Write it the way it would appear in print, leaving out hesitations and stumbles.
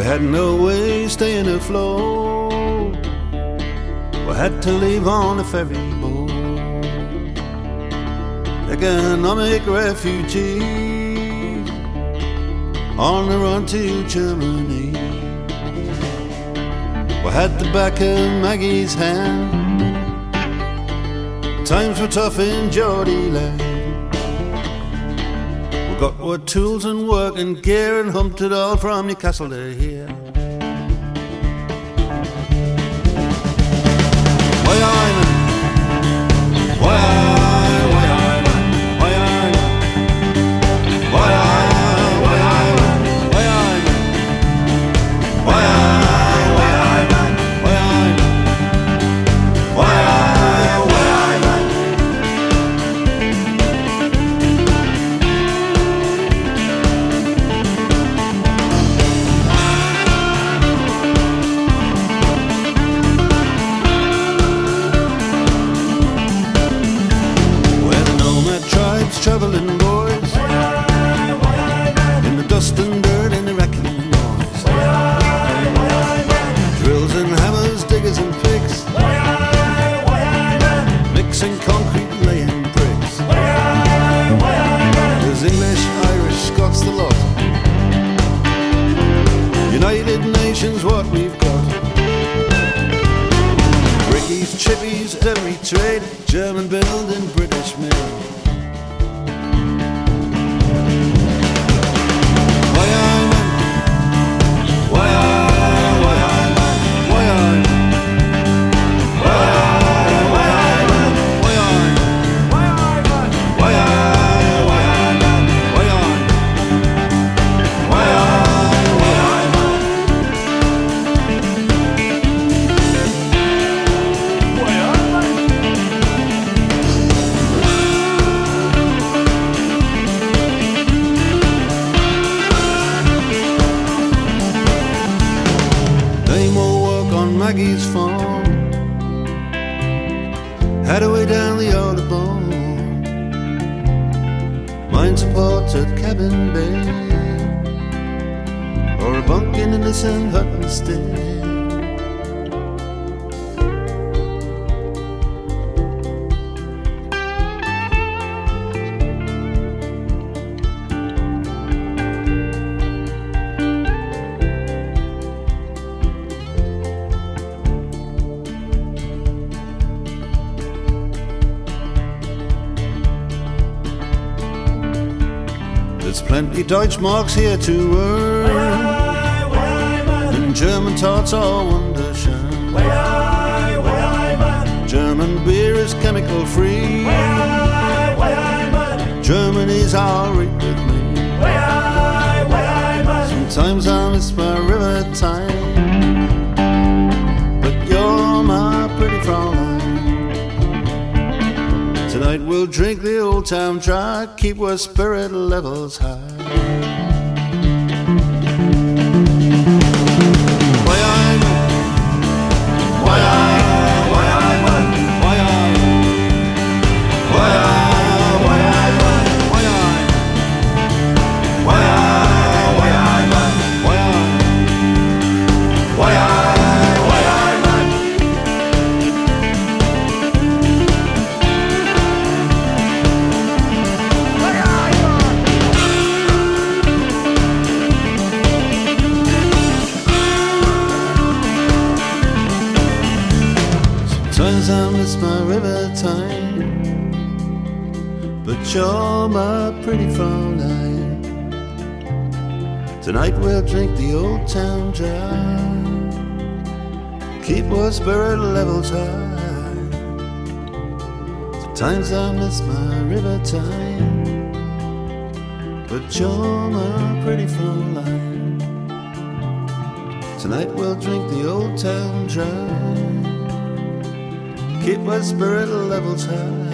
had no way staying afloat. We had to leave on a ferry boat. Economic refugees on the run to Germany. We had the back of Maggie's hand. Times were tough in Geordie land. We got our tools and work and gear and humped it all from Newcastle to here. Why I man? Why I? Traveling boys in the dust and dirt and the wrecking noise. Drills and hammers, diggers and picks, mixing concrete, laying bricks. There's English, Irish, Scots, the lot. United Nations, what we've got. Brickies, chippies, every trade, German build and British made. Maggie's farm, had a way down the Audubon, mine support at Cabin Bay, or a bunk in the St. Hut instead. There's plenty Deutschmarks here to earn, and German tarts are wunderschön. German beer is chemical free. Germany's alright with me. Sometimes I miss my river time, but you're my pretty Fraulein. Tonight we'll drink the old town dry, keep our spirit levels high. Sometimes I miss my river time, but you're my pretty Fraulein. Tonight we'll drink the old town dry, keep our spirit levels high. Sometimes I miss my river time, but you're my pretty Fraulein. Tonight we'll drink the old town dry, keep my spirit levels high.